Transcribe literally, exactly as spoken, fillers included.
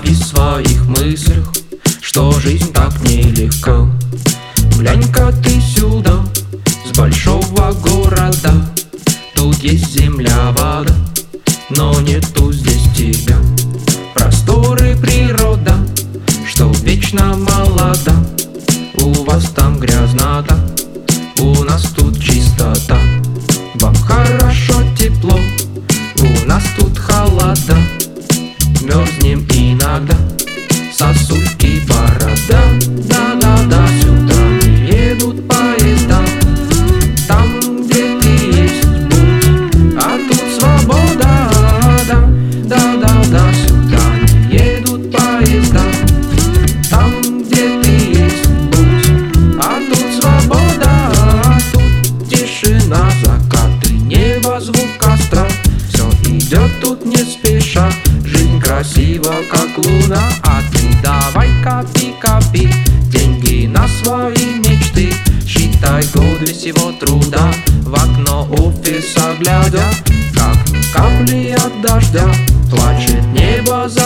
представь в своих мыслях, что жизнь так нелегка. Глянь-ка ты сюда, с большого города. Тут есть земля, вода, но нету здесь тебя. Просторы природа, что вечно молода. У вас там грязнота, у нас тут чистота. Вам хорошо, тепло, у нас тут холода. Мерзнем иногда, сосульки борода. Да-да-да, сюда не едут поезда. Там, где ты есть путь, а тут свобода. Да-да-да, сюда не едут поезда. Там, где ты есть путь, а тут свобода. Тут тишина, закаты, небо, звук костра. Все идет тут не спеша, жизнь красива, как луна. А ты давай копи, копи деньги на свои мечты. Считай годы всего труда, в окно офиса глядя, как капли от дождя плачет небо за